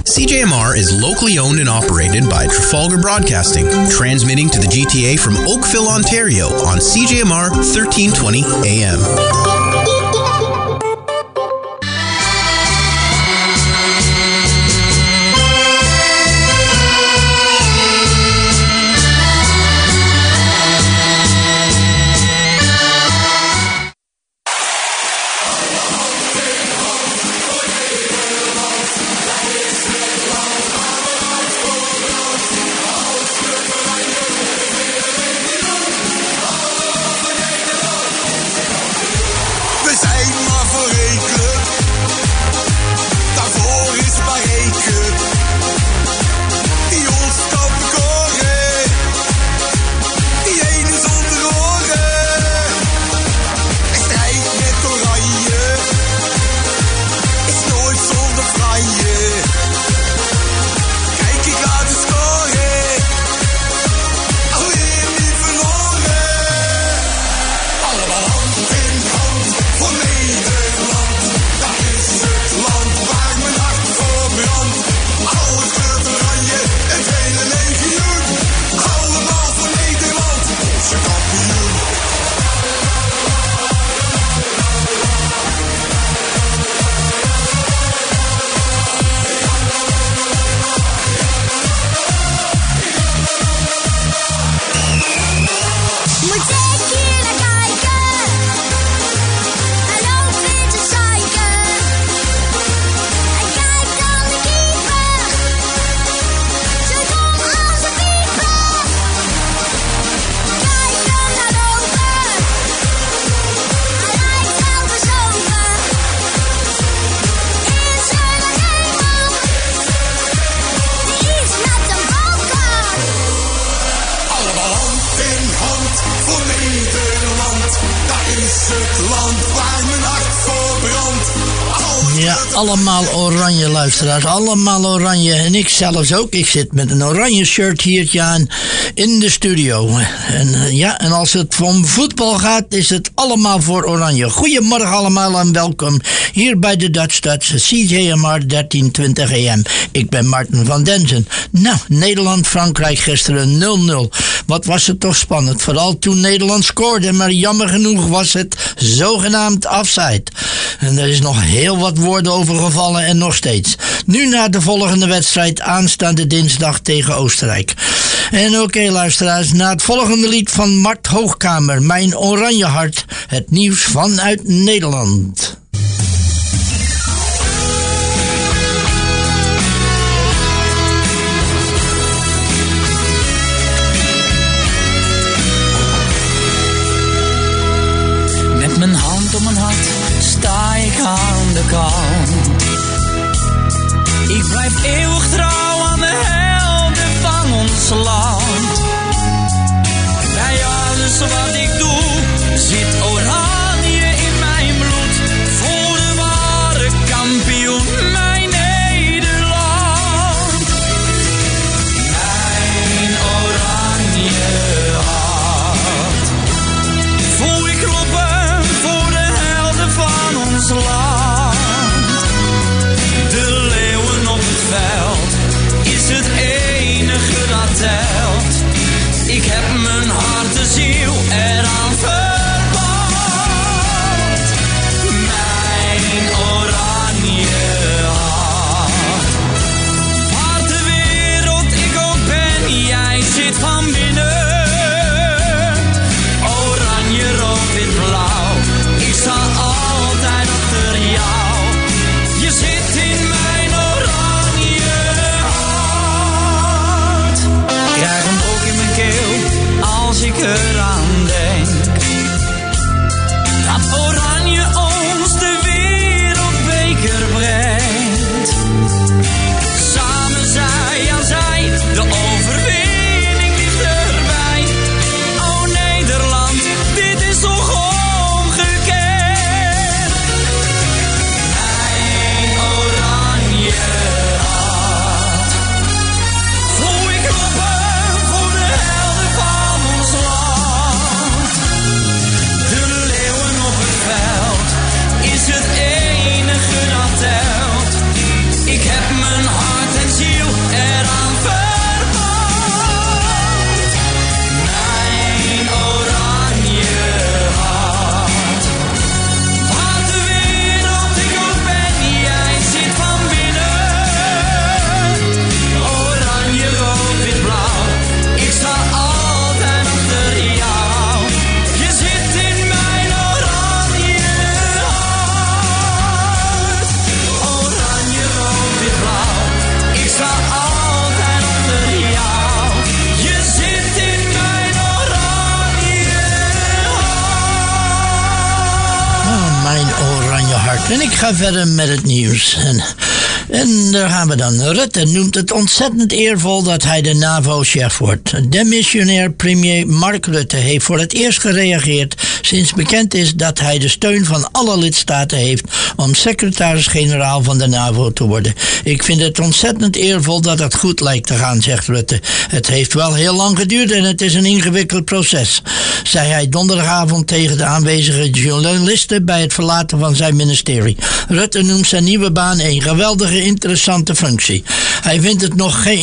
CJMR is locally owned and operated by Trafalgar Broadcasting, transmitting to the GTA from Oakville, Ontario on CJMR 1320 AM. Allemaal oranje, luisteraars. Allemaal oranje. En ik zelfs ook. Ik zit met een oranje shirt hiertje aan in de studio. En als het om voetbal gaat, is het allemaal voor oranje. Goedemorgen allemaal en welkom hier bij de Dutch CJMR 1320 AM. Ik ben Martin van Denzen. Nou, Nederland-Frankrijk gisteren 0-0. Wat was het toch spannend. Vooral toen Nederland scoorde. Maar jammer genoeg was het zogenaamd offside. En er is nog heel wat woorden over gevallen en nog steeds. Nu naar de volgende wedstrijd aanstaande dinsdag tegen Oostenrijk. En oké, luisteraars, na het volgende lied van Mart Hoogkamer, Mijn Oranje Hart, het nieuws vanuit Nederland. Met mijn hand op mijn hart sta ik aan de kant. Ik blijf eeuwig trouw aan de helden van ons land. Bij alles wat ik doe, zit oranje in mijn bloed. Voor de ware kampioen, mijn Nederland. Mijn oranje hart voel ik kloppen voor de helden van ons land. De leeuwen op het veld is het enige dat telt. Ik heb mijn hart en ziel eraan verband. Mijn oranje hart. Waar de wereld ik ook ben, jij zit van binnen. Oranje, rood, wit, blauw. Ik sta altijd achter jou. Je zit in mijn oranje hart. Ik krijg hem ook in mijn keel als ik eraan denk. Dat oranje ons de wereldbeker brengt. Samen zij aan zij, de overwinning ligt erbij. O Nederland, dit is toch ongekend. Mijn oranje hart. Voel ik kloppen voor de helden van ons land. En ik ga verder met het nieuws. En daar gaan we dan. Rutte noemt het ontzettend eervol dat hij de NAVO-chef wordt. Demissionair premier Mark Rutte heeft voor het eerst gereageerd sinds bekend is dat hij de steun van alle lidstaten heeft om secretaris-generaal van de NAVO te worden. Ik vind het ontzettend eervol dat het goed lijkt te gaan, zegt Rutte. Het heeft wel heel lang geduurd en het is een ingewikkeld proces, zei hij donderdagavond tegen de aanwezige journalisten bij het verlaten van zijn ministerie. Rutte noemt zijn nieuwe baan een geweldige interessante functie. Hij vindt het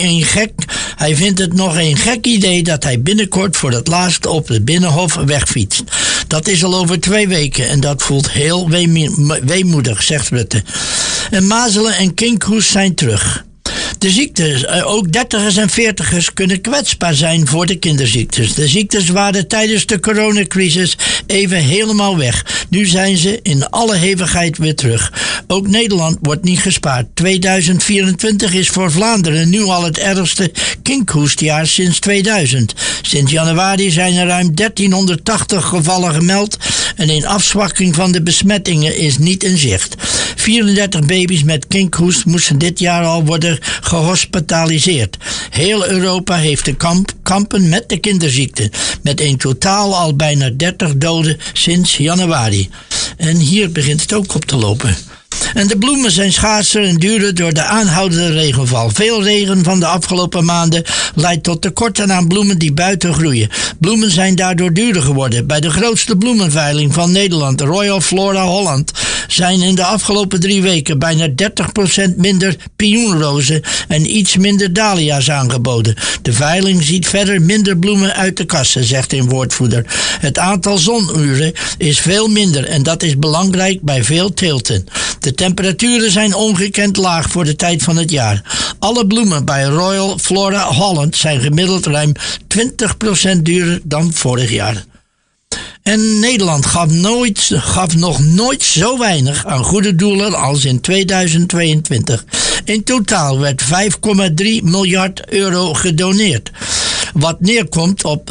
nog een gek idee dat hij binnenkort voor het laatst op het Binnenhof wegfietst. Dat is al over 2 weken en dat voelt heel weemoedig, zegt Rutte. En mazelen en kinkhoest zijn terug. De ziektes, ook 30ers en 40ers, kunnen kwetsbaar zijn voor de kinderziektes. De ziektes waren tijdens de coronacrisis even helemaal weg. Nu zijn ze in alle hevigheid weer terug. Ook Nederland wordt niet gespaard. 2024 is voor Vlaanderen nu al het ergste kinkhoestjaar sinds 2000. Sinds januari zijn er ruim 1380 gevallen gemeld en een afzwakking van de besmettingen is niet in zicht. 34 baby's met kinkhoest moesten dit jaar al worden gehospitaliseerd. Heel Europa heeft te kampen met de kinderziekte, met in totaal al bijna 30 doden sinds januari. En hier begint het ook op te lopen. En de bloemen zijn schaarser en duurder door de aanhoudende regenval. Veel regen van de afgelopen maanden leidt tot tekorten aan bloemen die buiten groeien. Bloemen zijn daardoor duurder geworden. Bij de grootste bloemenveiling van Nederland, Royal Flora Holland, zijn in de afgelopen 3 weken bijna 30% minder pioenrozen en iets minder dahlia's aangeboden. De veiling ziet verder minder bloemen uit de kassen, zegt een woordvoerder. Het aantal zonuren is veel minder en dat is belangrijk bij veel teelten. De temperaturen zijn ongekend laag voor de tijd van het jaar. Alle bloemen bij Royal Flora Holland zijn gemiddeld ruim 20% duurder dan vorig jaar. En Nederland gaf nog nooit zo weinig aan goede doelen als in 2022. In totaal werd 5,3 miljard euro gedoneerd, wat neerkomt op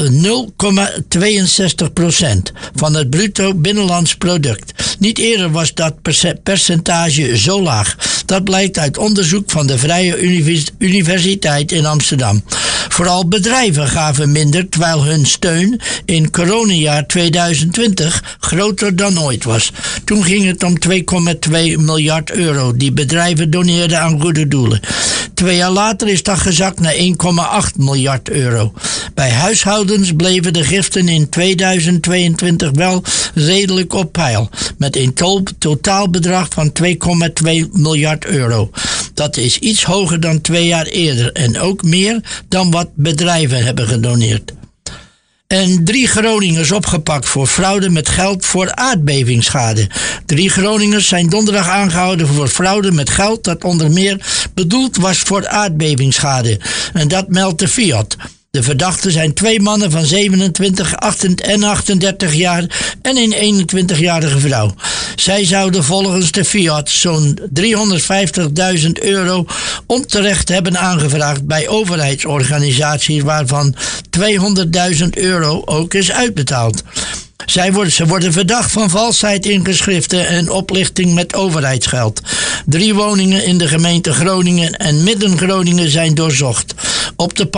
0,62% van het bruto binnenlands product. Niet eerder was dat percentage zo laag. Dat blijkt uit onderzoek van de Vrije Universiteit in Amsterdam. Vooral bedrijven gaven minder, terwijl hun steun in coronajaar 2020 groter dan ooit was. Toen ging het om 2,2 miljard euro die bedrijven doneerden aan goede doelen. 2 jaar later is dat gezakt naar 1,8 miljard euro. Bij huishoudens bleven de giften in 2022 wel redelijk op peil, met een totaalbedrag van 2,2 miljard euro. Dat is iets hoger dan 2 jaar eerder en ook meer dan wat bedrijven hebben gedoneerd. En 3 Groningers opgepakt voor fraude met geld voor aardbevingsschade. 3 Groningers zijn donderdag aangehouden voor fraude met geld dat onder meer bedoeld was voor aardbevingsschade. En dat meldt de Fiat. De verdachten zijn 2 mannen van 27 en 38 jaar en een 21-jarige vrouw. Zij zouden volgens de Fiat zo'n 350.000 euro onterecht hebben aangevraagd bij overheidsorganisaties, waarvan 200.000 euro ook is uitbetaald. Ze worden verdacht van valsheid in geschriften en oplichting met overheidsgeld. 3 woningen in de gemeente Groningen en Midden-Groningen zijn doorzocht. Op de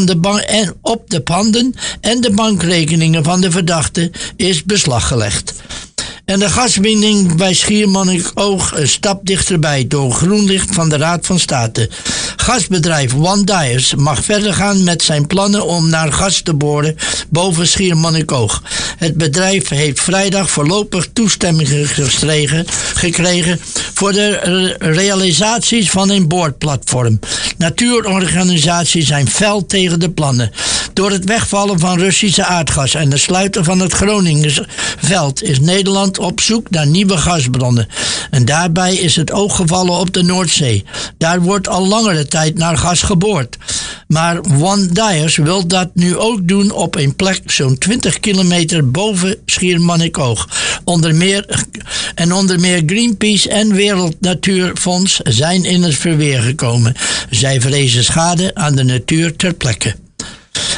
panden en de bankrekeningen van de verdachten is beslag gelegd. En de gaswinning bij Schiermonnikoog een stap dichterbij door groen licht van de Raad van State. Gasbedrijf One Dyers mag verder gaan met zijn plannen om naar gas te boren boven Schiermonnikoog. Het bedrijf heeft vrijdag voorlopig toestemming gekregen voor de realisaties van een boorplatform. Natuurorganisaties zijn fel tegen de plannen. Door het wegvallen van Russische aardgas en de sluiten van het Groningenveld is Nederland op zoek naar nieuwe gasbronnen. En daarbij is het oog gevallen op de Noordzee. Daar wordt al langere tijd naar gas geboord. Maar One Dyers wil dat nu ook doen op een plek zo'n 20 kilometer boven Schiermonnikoog. Onder meer Greenpeace en Wereld Natuurfonds zijn in het verweer gekomen. Zij vrezen schade aan de natuur ter plekke.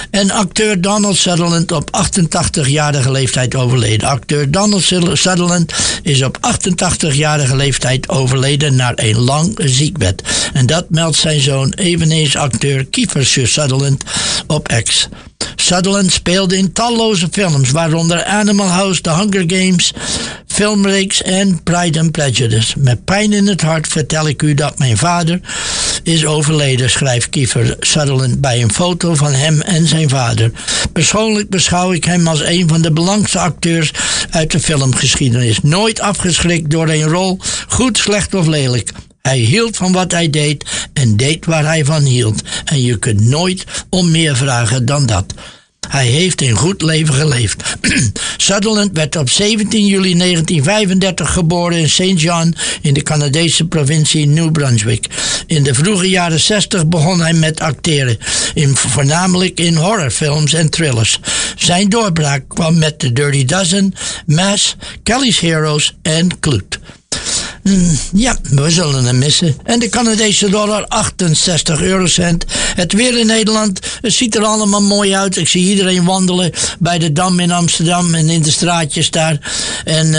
En acteur Donald Sutherland op 88-jarige leeftijd overleden. Acteur Donald Sutherland is op 88-jarige leeftijd overleden na een lang ziekbed. En dat meldt zijn zoon, eveneens acteur Kiefer Sutherland, op X. Sutherland speelde in talloze films, waaronder Animal House, The Hunger Games, filmreeks en Pride and Prejudice. Met pijn in het hart vertel ik u dat mijn vader is overleden, schrijft Kiefer Sutherland bij een foto van hem en zijn vader. Persoonlijk beschouw ik hem als een van de belangrijkste acteurs uit de filmgeschiedenis. Nooit afgeschrikt door een rol, goed, slecht of lelijk. Hij hield van wat hij deed en deed waar hij van hield. En je kunt nooit om meer vragen dan dat. Hij heeft een goed leven geleefd. Sutherland werd op 17 juli 1935 geboren in St. John in de Canadese provincie New Brunswick. In de vroege jaren 60 begon hij met acteren, voornamelijk in horrorfilms en thrillers. Zijn doorbraak kwam met The Dirty Dozen, Mass, Kelly's Heroes en Clute. Ja, we zullen hem missen. En de Canadese dollar, 68 eurocent. Het weer in Nederland, het ziet er allemaal mooi uit. Ik zie iedereen wandelen bij de Dam in Amsterdam en in de straatjes daar. En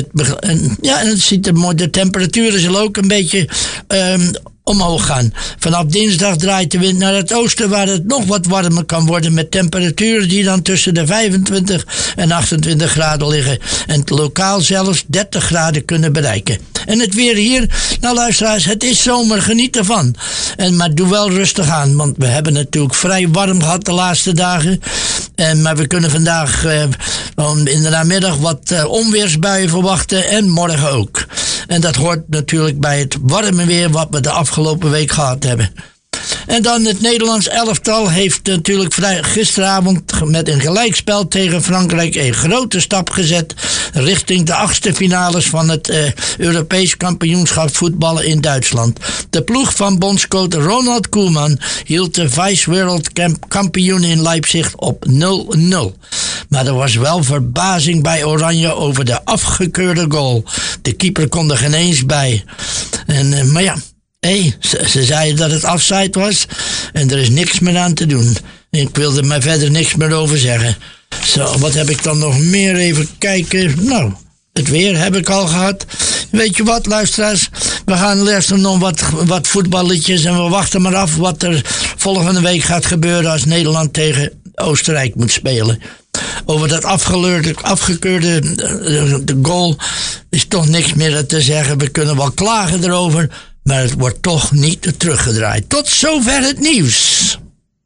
het ziet er mooi. De temperaturen zullen ook een beetje omhoog gaan. Vanaf dinsdag draait de wind naar het oosten, waar het nog wat warmer kan worden, met temperaturen die dan tussen de 25 en 28 graden liggen. En lokaal zelfs 30 graden kunnen bereiken. En het weer hier, nou luisteraars, het is zomer, geniet ervan. Maar doe wel rustig aan, want we hebben natuurlijk vrij warm gehad de laatste dagen. Maar we kunnen vandaag in de namiddag wat onweersbuien verwachten en morgen ook. En dat hoort natuurlijk bij het warme weer wat we de afgelopen week gehad hebben. En dan het Nederlands elftal heeft natuurlijk gisteravond met een gelijkspel tegen Frankrijk een grote stap gezet richting de 8e finales van het Europees kampioenschap voetballen in Duitsland. De ploeg van bondscoach Ronald Koeman hield de vice-wereldkampioen in Leipzig op 0-0. Maar er was wel verbazing bij Oranje over de afgekeurde goal. De keeper kon er geen eens bij. Maar ja. Ze zeiden dat het offside was en er is niks meer aan te doen. Ik wilde er maar verder niks meer over zeggen. Zo, wat heb ik dan nog meer? Even kijken. Nou, het weer heb ik al gehad. Weet je wat, luisteraars? We gaan luisteren nog wat voetballetjes en we wachten maar af wat er volgende week gaat gebeuren als Nederland tegen Oostenrijk moet spelen. Over dat afgekeurde de goal is toch niks meer te zeggen. We kunnen wel klagen erover, maar het wordt toch niet teruggedraaid. Tot zover het nieuws.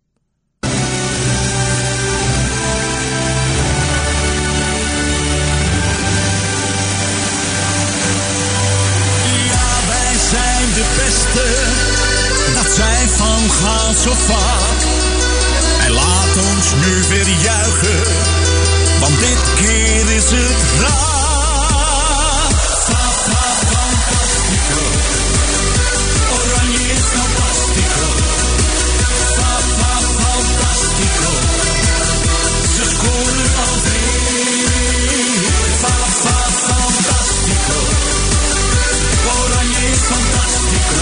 Ja, wij zijn de beste, dat zij van gaan zo vaak. En laat ons nu weer juichen, want dit keer is het raar. Fantastico, Oranje is fantastico. Fantastico, ze scoren alweer. Fantastico, Oranje is fantastico.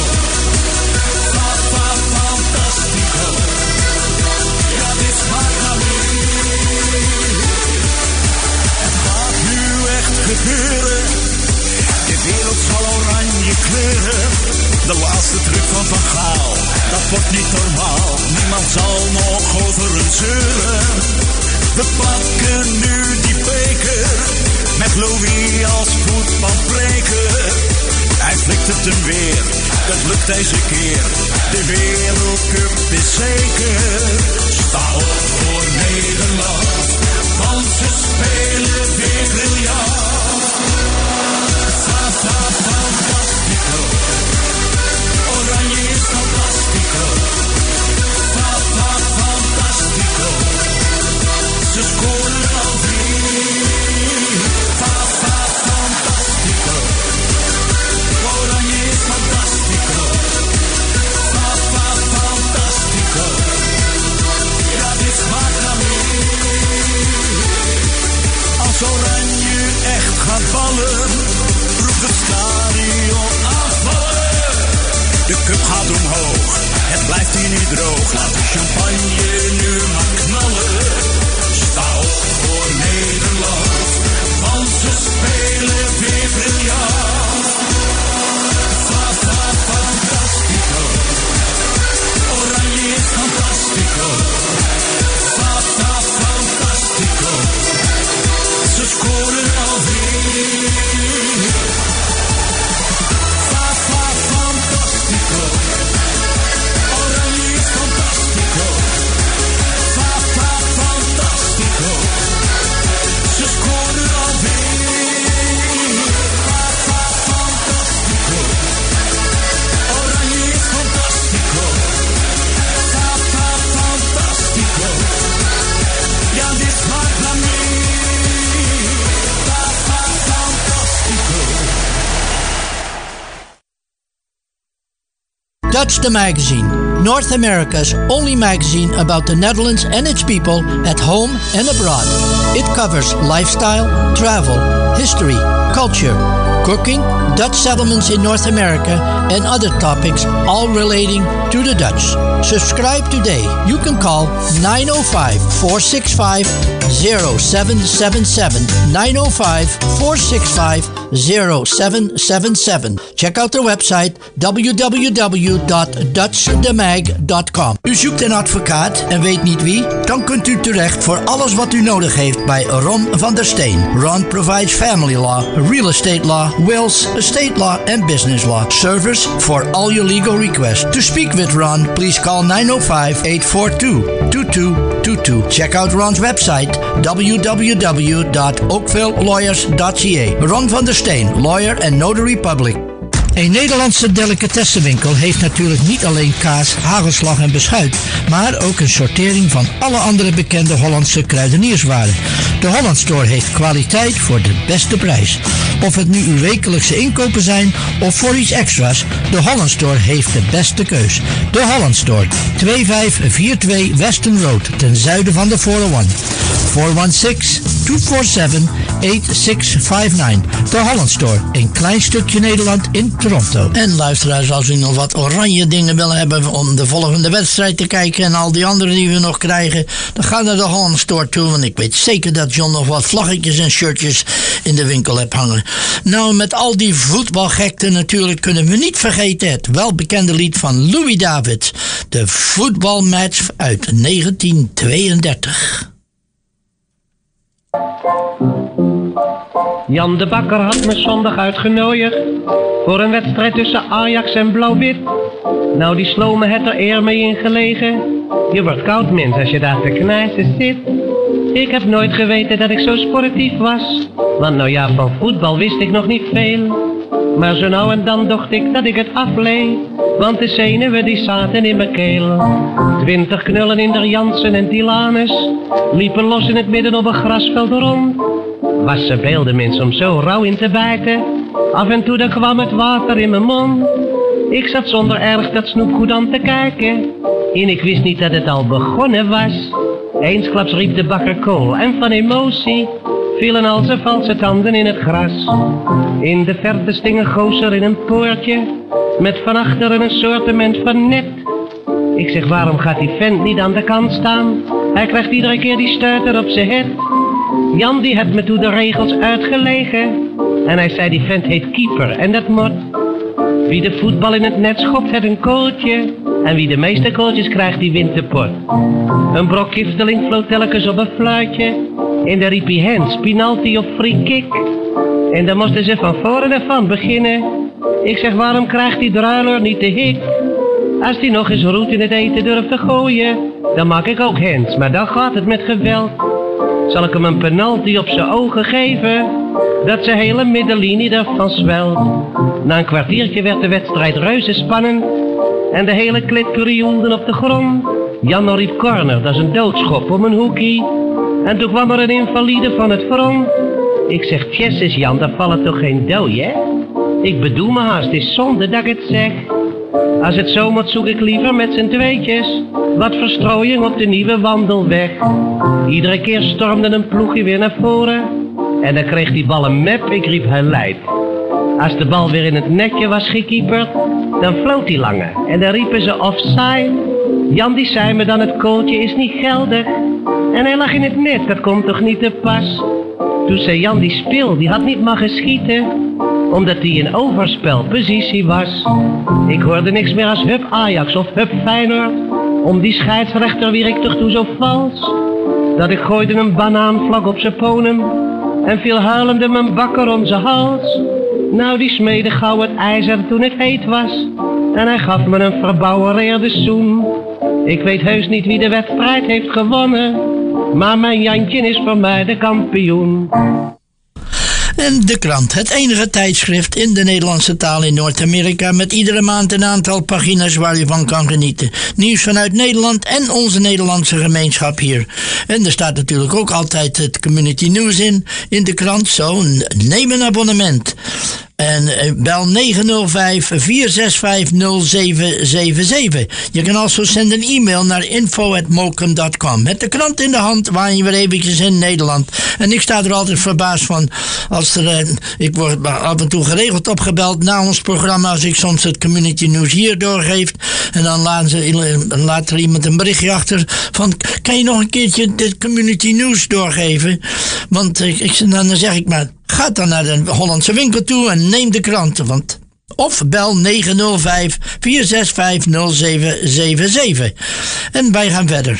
Fantastico, ja dit smaakt naar meer. Het gaat nu echt gebeuren. De wereld zal oranje kleuren. De laatste truc van Van Gaal, dat wordt niet normaal. Niemand zal nog over een zeuren. We pakken nu die beker, met Louis als voetbalpreker. Hij flikt het hem weer, dat lukt deze keer. De Wereldcup is zeker. Sta op voor Nederland, want ze spelen weer briljant. Fantastico, Oranje is fantastico. Fantastico, ze scoren alweer. Fantastico, Oranje is fantastico. Fantastico, ja dit smaakt naar meer. Als Oranje echt gaat ballen, roept het stadion aanvallen. De cup gaat omhoog, het blijft hier niet droog. Laat de champagne nu maar knallen. That's the Magazine, North America's only magazine about the Netherlands and its people at home and abroad. It covers lifestyle, travel, history, culture, cooking, Dutch settlements in North America, and other topics all relating to the Dutch. Subscribe today. You can call 905-465-0777, 905-465-0777. Check out their website www.dutchdemag.com. U zoekt een advocaat en weet niet wie? Dan kunt u terecht voor alles wat u nodig heeft bij Ron van der Steen. Ron provides family law, real estate law, wills, estate law, and business law. Service for all your legal requests. To speak with Ron, please call 905-842-2222. Check out Ron's website www.oakvillelawyers.ca. Ron van der Steen, lawyer and notary public. Een Nederlandse delicatessenwinkel heeft natuurlijk niet alleen kaas, hagelslag en beschuit, maar ook een sortering van alle andere bekende Hollandse kruidenierswaren. De Holland Store heeft kwaliteit voor de beste prijs. Of het nu uw wekelijkse inkopen zijn of voor iets extra's, de Holland Store heeft de beste keus. De Holland Store, 2542 Weston Road, ten zuiden van de 401. 416-247-8659. De Holland Store, een klein stukje Nederland in Toronto. En luisteraars, als u nog wat oranje dingen willen hebben om de volgende wedstrijd te kijken en al die andere die we nog krijgen, dan ga naar de Holland Store toe, want ik weet zeker dat John nog wat vlaggetjes en shirtjes in de winkel hebt hangen. Nou, met al die voetbalgekte natuurlijk kunnen we niet vergeten het welbekende lied van Louis Davids, de voetbalmatch uit 1932. Jan de Bakker had me zondag uitgenodigd voor een wedstrijd tussen Ajax en Blauw-Wit. Nou, die sloot me het er eer mee in gelegen. Je wordt koud, mens, als je daar te knijzen zit. Ik heb nooit geweten dat ik zo sportief was, want nou ja, van voetbal wist ik nog niet veel. Maar zo nou en dan dacht ik dat ik het afleed, want de zenuwen die zaten in mijn keel. 20 knullen in der Jansen en Tilanus liepen los in het midden op een grasveld rond. Was ze beelden mensen om zo rauw in te bijten, af en toe dan kwam het water in mijn mond. Ik zat zonder erg dat snoepgoed aan te kijken en ik wist niet dat het al begonnen was. Eensklaps riep de Bakker kool en van emotie vielen al zijn valse tanden in het gras. In de verte sting een gozer in een poortje met van achteren een soortement van net. Ik zeg, waarom gaat die vent niet aan de kant staan? Hij krijgt iedere keer die stuiter op zijn het. Jan die had me toen de regels uitgelegen en hij zei die vent heet keeper en dat mot. Wie de voetbal in het net schopt heeft een kooltje en wie de meeste kooltjes krijgt die wint de pot. Een brok kifteling floot telkens op een fluitje en daar riep hij hands, penalty of free kick. En dan moesten ze van voren en van beginnen. Ik zeg, waarom krijgt die druiler niet de hik? Als die nog eens roet in het eten durft te gooien, dan maak ik ook hands, maar dan gaat het met geweld. Zal ik hem een penalty op zijn ogen geven, dat zijn hele middenlinie ervan zwelt. Na een kwartiertje werd de wedstrijd reuze spannend en de hele klit krioelde op de grond. Jan riep corner, dat is een doodschop om een hoekie. En toen kwam er een invalide van het front. Ik zeg, tjesses Jan, daar vallen toch geen dooi, hè? Ik bedoel me haast, het is zonde dat ik het zeg. Als het zo moet, zoek ik liever met z'n tweetjes wat verstrooiing op de nieuwe wandelweg. Iedere keer stormde een ploegje weer naar voren en dan kreeg die bal een map, ik riep hij leidt. Als de bal weer in het netje was gekieperd, dan floot die lange en dan riepen ze offside. Jan die zei me dan, het kooltje is niet geldig en hij lag in het net, dat komt toch niet te pas. Toen zei Jan, die spil, die had niet mogen schieten, omdat hij in overspelpositie was. Ik hoorde niks meer als hup Ajax of hup Feyenoord. Om die scheidsrechter wier ik toch toe zo vals, dat ik gooide een banaanvlak op zijn ponem en viel huilende mijn Bakker om zijn hals. Nou, die smeedde gauw het ijzer toen het heet was en hij gaf me een verbouwereerde zoen. Ik weet heus niet wie de wedstrijd heeft gewonnen, maar mijn Jantje is voor mij de kampioen. En De Krant, het enige tijdschrift in de Nederlandse taal in Noord-Amerika met iedere maand een aantal pagina's waar je van kan genieten. Nieuws vanuit Nederland en onze Nederlandse gemeenschap hier. En er staat natuurlijk ook altijd het community news in De Krant, zo neem een abonnement. En bel 905-465-0777. Je kan also zenden een e-mail naar info@mokum.com. Met de krant in de hand waan je weer eventjes in Nederland. En ik sta er altijd verbaasd van. Als er, ik word af en toe geregeld opgebeld na ons programma. Als ik soms het community news hier doorgeef. En dan laat er iemand een berichtje achter. Van, kan je nog een keertje dit community news doorgeven? Want dan zeg ik maar. Ga dan naar de Hollandse winkel toe en neem de kranten. Of bel 905-465-0777. En wij gaan verder.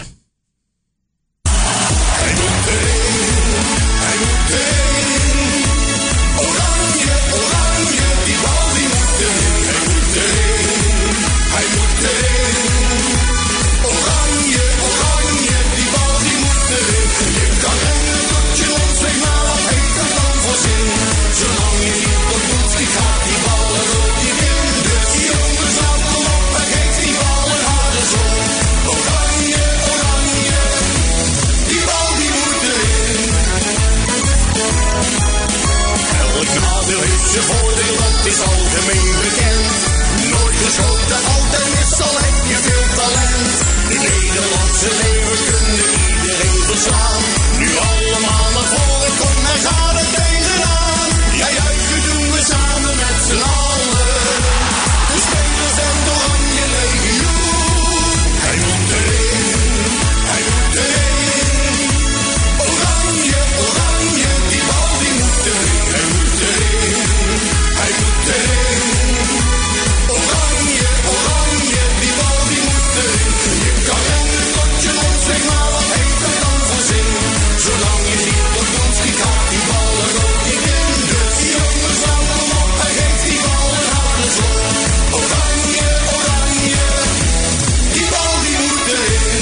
Is algemeen bekend. Nooit geschoten, altijd mis, al heb je veel talent. De Nederlandse leeuwenkunde iedereen verslaan. Nu allemaal naar voren, kom en ga er tegenaan. Ja, juichen doen we samen met z'n allen. De spelers en de Oranje Legioen. Hij moet erin, hij moet erin. Oranje, oranje, die bal die moet erin. Hij moet erin. Hij moet erin. Oranje, oranje, die bal die moet erin. Je kan rennen tot je mond, zeg maar wat heeft er dan voor zin? Zolang je niet op ons schiet, gaat die bal er ook niet in. Dus die jongens houden hem op en geeft die bal een harde slag. Oranje, oranje, die bal die moet erin.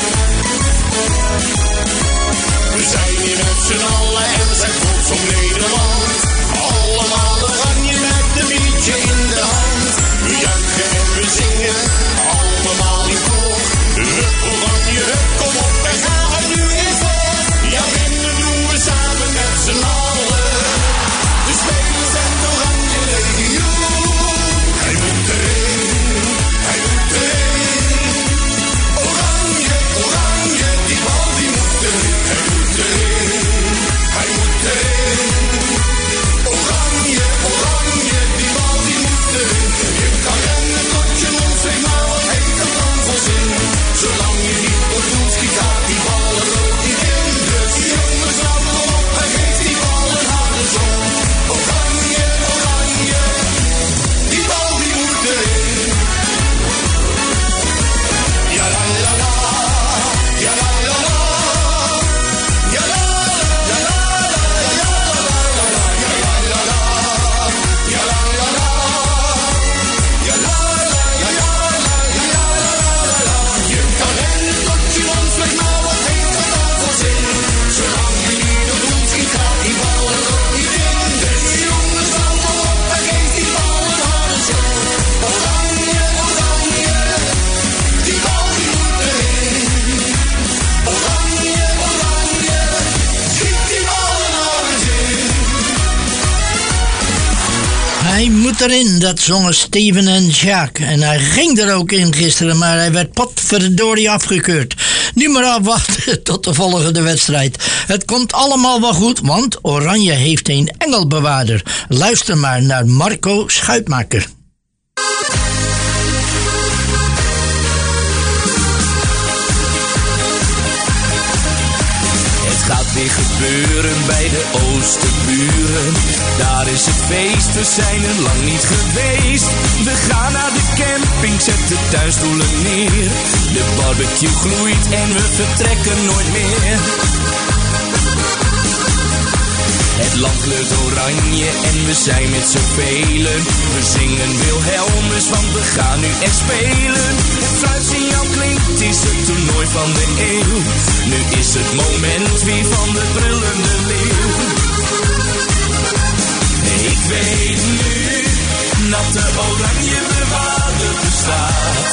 We zijn hier met z'n allen en zijn volks om Nederland. Allemaal oranje met een liedje in de hand. We juichen en we zingen, allemaal in koor. Hup oranje, hup, kom op en ga er nu in voor. Ja, winnen doen we samen met z'n allen. De spelers en de Oranje Legioen. Hij moet erin, hij moet erin. Oranje, oranje, die bal die moet erin. Hij moet erin, hij moet erin. Oranje, oranje, die bal die moet erin. Je kan rennen tot je mond, zeg maar wat heeft er dan voor zin? Zolang je niet op doel schiet, gaat die bal er ook niet in. Dus die jongens houden hem op en geeft die bal een harde zon. Oranje, oranje, die bal die moet erin. Ja la la la, ja la la la, ja la la la, ja la la la, ja la la la, ja la la la, ja la la, ja la la, ja la la. Je kan rennen tot je mond, zeg maar wat heeft er dan voor zin? Zolang je niet op doel schiet, gaat die bal er ook niet in. Dus die jongens houden hem op en geeft die bal een harde slag. Oranje, oranje, die bal die moet erin. Oranje, oranje, schiet die bal er nou eens in. Hij moet erin, dat zongen Steven en Jacques. En hij ging er ook in gisteren, maar hij werd potverdorie afgekeurd. Nu maar afwachten tot de volgende wedstrijd. Het komt allemaal wel goed, want Oranje heeft een engelbewaarder. Luister maar naar Marco Schuitmaker. Het gaat weer gebeuren bij de Oosterburen. Daar is het feest, we zijn er lang niet geweest. We gaan naar de camping, zet de tuinstoelen neer. De barbecue gloeit en we vertrekken nooit meer. Het land kleurt oranje en we zijn met z'n velen. We zingen Wilhelmus, want we gaan nu echt spelen. Het fluitsignaal klinkt, het is het toernooi van de eeuw. Nu is het moment weer van de brullende leeuw. Ik weet nu dat de oranje bewaarder bestaat.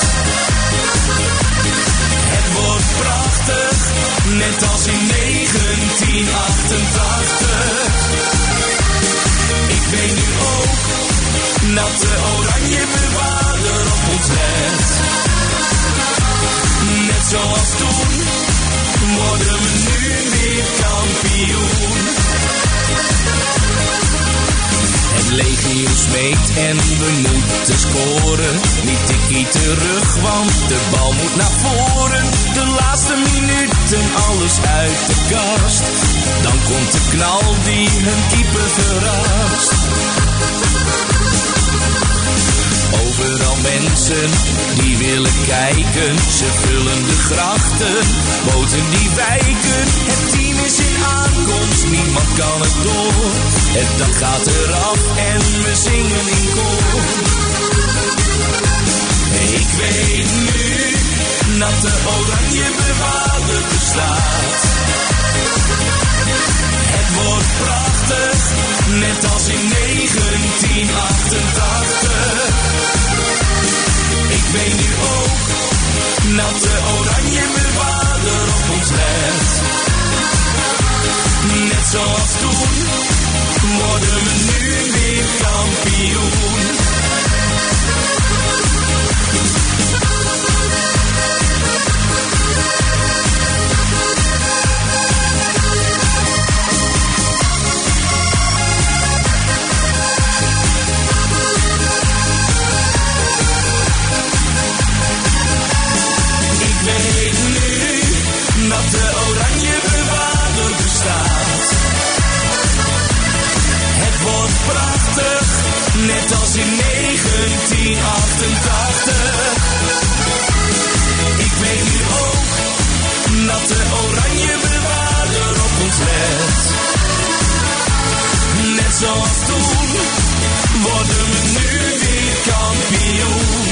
Het wordt prachtig, net als in 1988. Ik weet nu ook natte oranje bewaarder op ons let. Net zoals toen, worden we nu weer kampioen. Het legio smeekt en we moeten scoren. Niet tikkie terug, want de bal moet naar voren. De laatste minuten, alles uit de kast. Dan komt de knal die hun keeper verrast. Overal mensen die willen kijken. Ze vullen de grachten, boten die wijken. Het team is in aankomst, niemand kan het door. Het dak gaat eraf en we zingen in koor. Ik weet nu dat de oranje bewaarder bestaat. Het wordt prachtig, net als in 1988. Ik weet nu ook dat de oranje bewaarder op ons let. Net zoals toen, worden we nu weer kampioen. Dat de oranje bewaarder bestaat. Het wordt prachtig, net als in 1988. Ik weet nu ook dat de oranje bewaarder op ons let. Net zoals toen, worden we nu weer kampioen.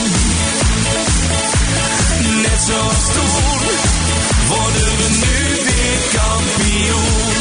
Net zoals toen, worden we nu weer kampioen.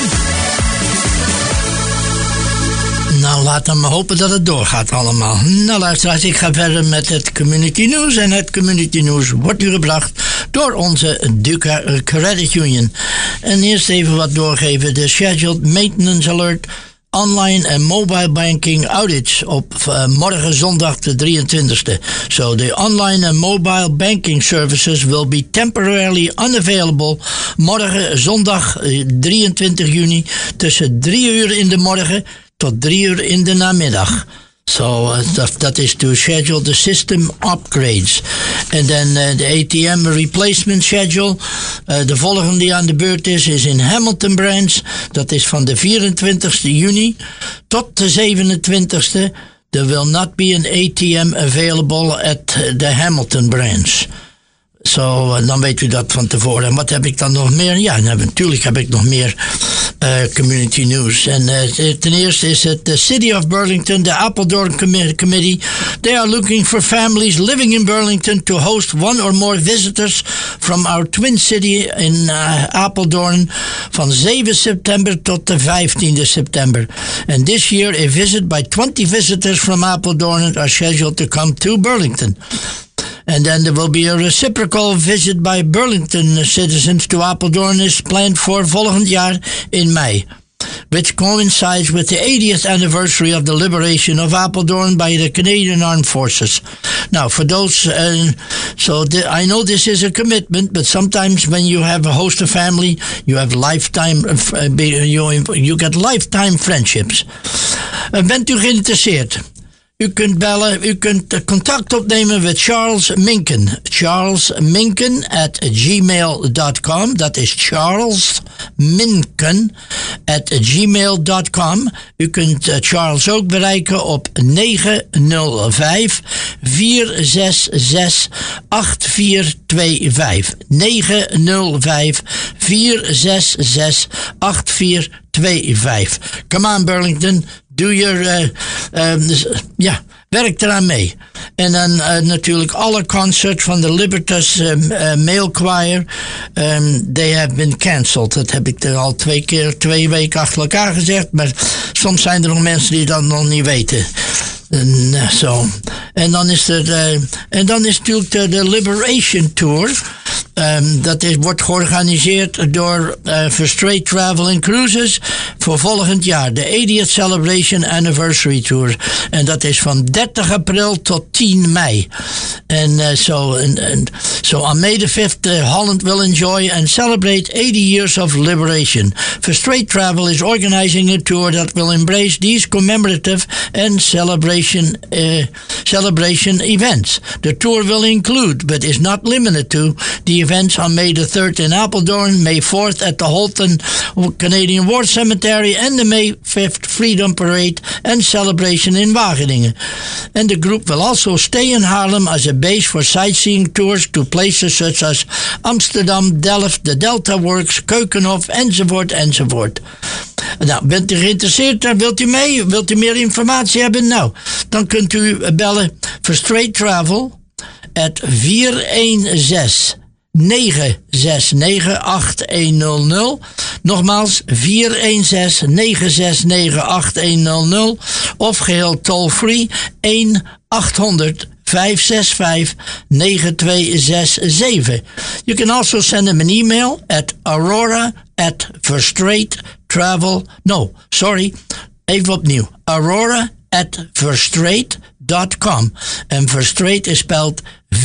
Nou, laten we hopen dat het doorgaat allemaal. Nou, luisteraars, ik ga verder met het Community News. En het Community News wordt u gebracht door onze Duca Credit Union. En eerst even wat doorgeven. De Scheduled Maintenance Alert Online and Mobile Banking Outage op morgen zondag de 23e. So the online and mobile banking services will be temporarily unavailable morgen zondag 23 juni tussen 3 uur in de morgen tot 3 uur in de namiddag. So that is to schedule the system upgrades. En dan de ATM replacement schedule. De volgende die aan de beurt is in Hamilton Branch. Dat is van de 24 juni tot de 27e. There will not be an ATM available at the Hamilton Branch. Zo, dan weet u dat van tevoren. En wat heb ik dan nog meer? Ja, natuurlijk heb ik nog meer community news. En ten eerste is het de City of Burlington, de Apeldoorn Committee. They are looking for families living in Burlington to host one or more visitors from our twin city in Apeldoorn van 7 september tot de 15e september. And this year a visit by 20 visitors from Apeldoorn are scheduled to come to Burlington. And then there will be a reciprocal visit by Burlington citizens to Apeldoorn is planned for volgend jaar in mei, which coincides with the 80th anniversary of the liberation of Apeldoorn by the Canadian Armed Forces. Now, for those, I know this is a commitment, but sometimes when you have a host a family, you have lifetime, you get lifetime friendships. Bent u geïnteresseerd? U kunt bellen, u kunt contact opnemen met Charles Minken. charlesminken@gmail.com. Dat is charlesminken@gmail.com. U kunt Charles ook bereiken op 905-466-8425. 905-466-8425. Come on, Burlington. Doe je, werk eraan mee. En dan natuurlijk alle concerts van de Libertas Male Choir. They have been cancelled. Dat heb ik er al 2 weken achter elkaar gezegd. Maar soms zijn er nog mensen die dat nog niet weten. En dan is er, en dan is natuurlijk de Liberation Tour. wordt georganiseerd door Frustrate Travel and Cruises voor volgend jaar. De 80th Celebration Anniversary Tour. En dat is van 30 april tot 10 mei. And so on May the 5th, Holland will enjoy and celebrate 80 years of liberation. Frustrate Travel is organizing a tour that will embrace these commemorative and celebration events. The tour will include, but is not limited to, the events on May the 3rd in Apeldoorn, May 4th at the Holton Canadian War Cemetery, and the May 5th Freedom Parade and celebration in Wageningen. And the group will also stay in Haarlem as a base for sightseeing tours to places such as Amsterdam, Delft, the Delta Works, Keukenhof, enzovoort. Nou, bent u geïnteresseerd? Wilt u mee? Wilt u meer informatie hebben? Nou, dan kunt u bellen Frustrate Travel at 416-969-8100. Nogmaals, 416-969-8100. Of geheel toll-free 1-800-565-9267. You can also send them an email at even opnieuw. Aurora@frustrate.com. En Frustrate is spelled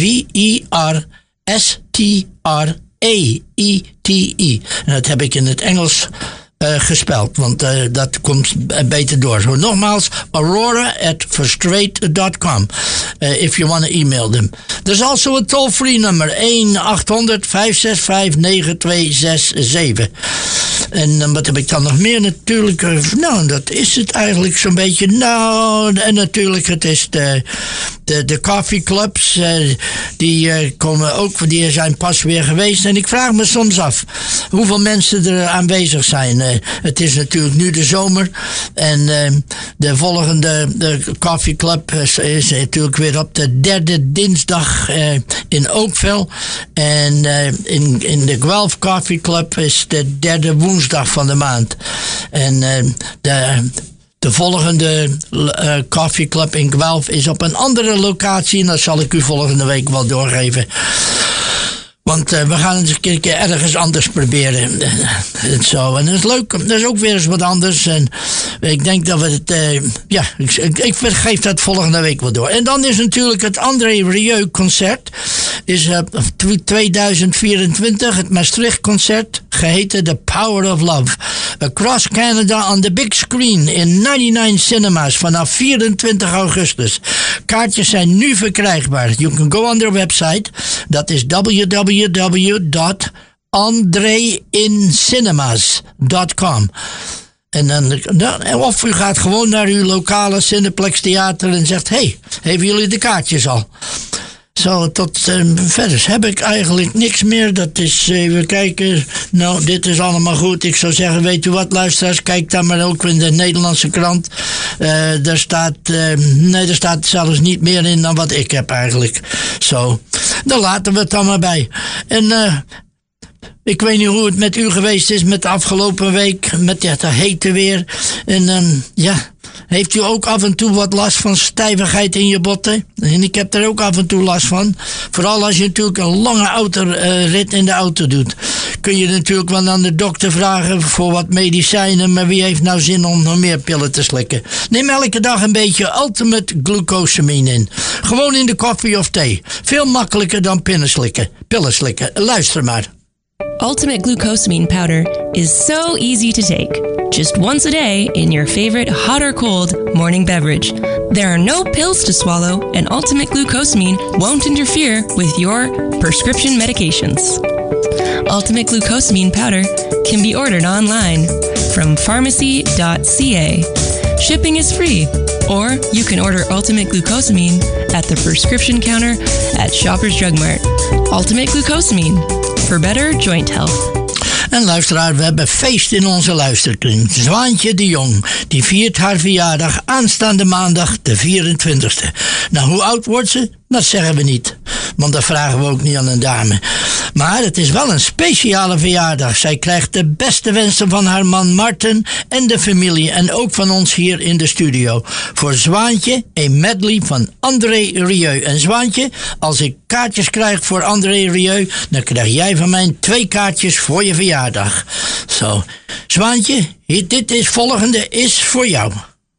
VERSTRAETE. En dat heb ik in het Engels gespeld, want dat komt beter door. So, nogmaals, aurora@frustrate.com if you want to email them. There's also a toll-free number, 1-800-565-9267. En wat heb ik dan nog meer? Natuurlijk, dat is het eigenlijk zo'n beetje. Nou, en natuurlijk, het is de coffeeclubs. Die komen ook, die zijn pas weer geweest. En ik vraag me soms af hoeveel mensen er aanwezig zijn. Het is natuurlijk nu de zomer. En de volgende coffeeclub is natuurlijk weer op de derde dinsdag in Oakville. En in de Guelph Coffee Club is de derde woensdag van de maand. En de volgende Coffee Club in Guelph is op een andere locatie. En dat zal ik u volgende week wel doorgeven. Want we gaan het eens een keer ergens anders proberen. En zo. En dat is leuk. Dat is ook weer eens wat anders. En ik denk dat we het... ik geef dat volgende week wel door. En dan is natuurlijk het André Rieu concert. Is 2024 het Maastricht concert. Geheten The Power of Love. Across Canada on the big screen in 99 cinemas vanaf 24 augustus. Kaartjes zijn nu verkrijgbaar. You can go on their website. Dat is www.andreincinemas.com. En dan, of u gaat gewoon naar uw lokale Cineplex Theater en zegt, hey, hebben jullie de kaartjes al? Zo, tot verder heb ik eigenlijk niks meer. Dat is, even kijken. Nou, dit is allemaal goed. Ik zou zeggen, weet u wat, luisteraars, kijk dan maar ook in de Nederlandse krant. Daar staat zelfs niet meer in dan wat ik heb eigenlijk. Zo, dan laten we het dan maar bij. En ik weet niet hoe het met u geweest is met de afgelopen week, met dat hete weer. En heeft u ook af en toe wat last van stijvigheid in je botten? En ik heb er ook af en toe last van. Vooral als je natuurlijk een lange autorit in de auto doet. Kun je natuurlijk wel aan de dokter vragen voor wat medicijnen. Maar wie heeft nou zin om nog meer pillen te slikken? Neem elke dag een beetje Ultimate Glucosamine in. Gewoon in de koffie of thee. Veel makkelijker dan pillen slikken. Luister maar. Ultimate Glucosamine powder is so easy to take. Just once a day in your favorite hot or cold morning beverage. There are no pills to swallow, and Ultimate Glucosamine won't interfere with your prescription medications. Ultimate Glucosamine powder can be ordered online from pharmacy.ca. Shipping is free, or you can order Ultimate Glucosamine at the prescription counter at Shoppers Drug Mart. Ultimate Glucosamine, for better joint health. En luisteraar, we hebben feest in onze luisterkring. Zwaantje de Jong, die viert haar verjaardag aanstaande maandag de 24e. Nou, hoe oud wordt ze? Dat zeggen we niet. Want dat vragen we ook niet aan een dame. Maar het is wel een speciale verjaardag. Zij krijgt de beste wensen van haar man Martin en de familie. En ook van ons hier in de studio. Voor Zwaantje een medley van André Rieu. En Zwaantje, als ik kaartjes krijg voor André Rieu, dan krijg jij van mij 2 kaartjes voor je verjaardag. Zo, Zwaantje, dit is volgende is voor jou.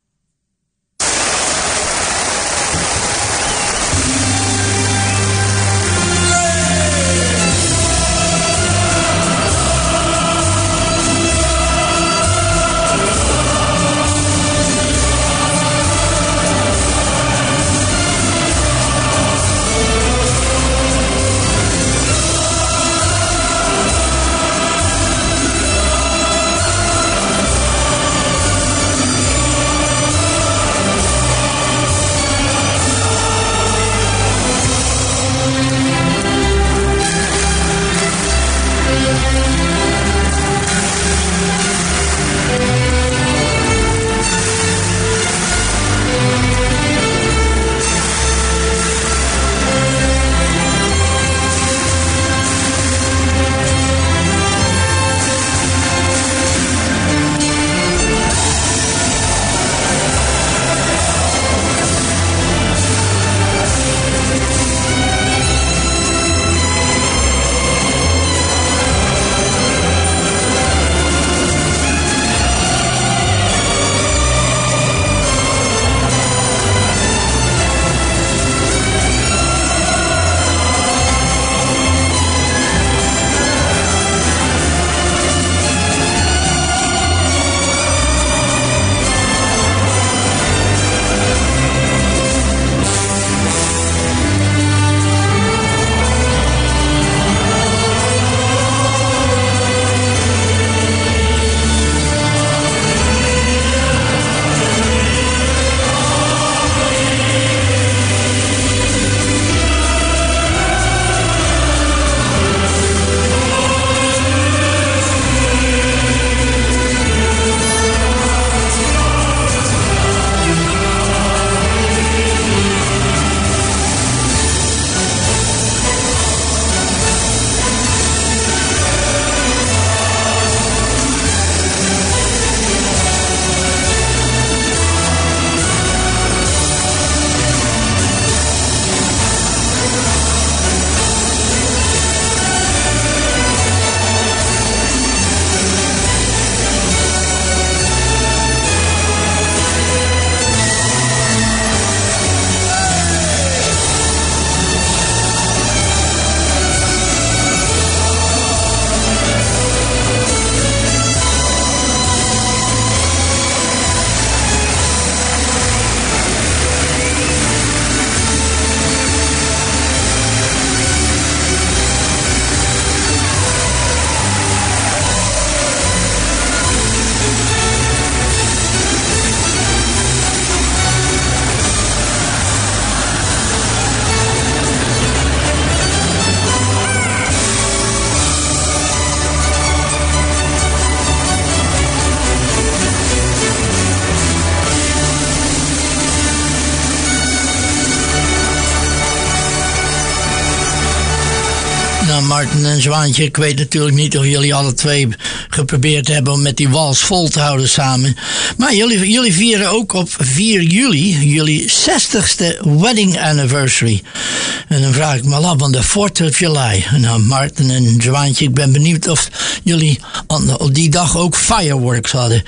Martin en Zwaantje, ik weet natuurlijk niet of jullie alle twee geprobeerd hebben om met die wals vol te houden samen. Maar jullie vieren ook op 4 juli jullie 60ste wedding anniversary. En dan vraag ik me af van de 4th of July. Nou, Martin en Zwaantje, ik ben benieuwd of jullie op die dag ook fireworks hadden.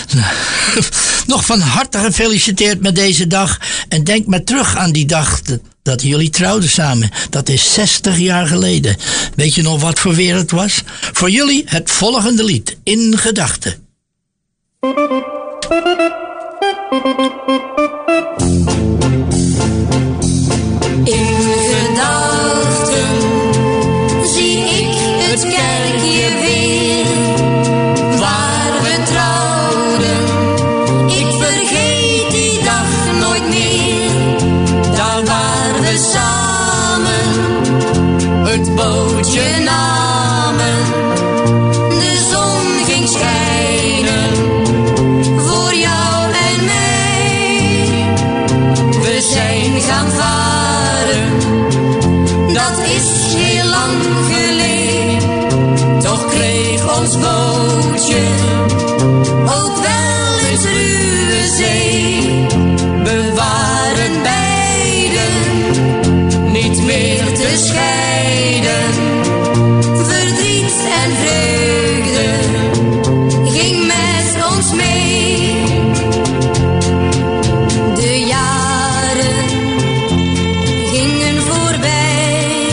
Nog van harte gefeliciteerd met deze dag. En denk maar terug aan die dag dat jullie trouwden samen. Dat is 60 jaar geleden. Weet je nog wat voor weer het was? Voor jullie het volgende lied, In Gedachten. In gedachten zie ik het kerkje weer, waar we trouwden. Ik vergeet die dag nooit meer. Daar waar we samen het bootje namen. De zon ging schijnen voor jou en mij. kreeg ons bootje ook wel eens ruwe zee. We waren beiden niet meer te scheiden. Verdriet en vreugde ging met ons mee. De jaren gingen voorbij.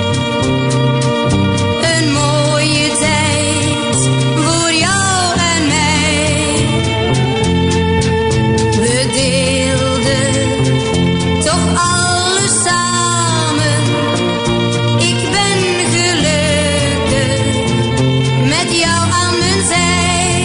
Een mooie tijd voor jou en mij. We deelden toch alles samen. Ik ben gelukkig met jou aan mijn zij.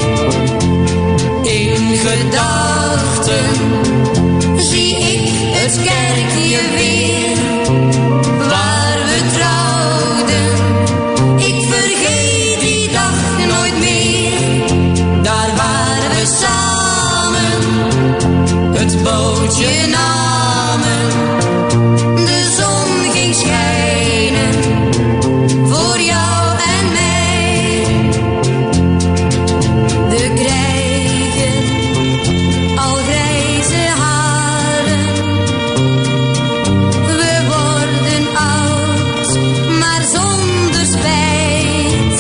In gedachten zie ik het kerkje weer waar we trouwden. Ik vergeet die dag nooit meer. Daar waren we samen, het bootje namen. De zon ging schijnen voor jou en mij. We krijgen al grijze haren. We worden oud, maar zonder spijt.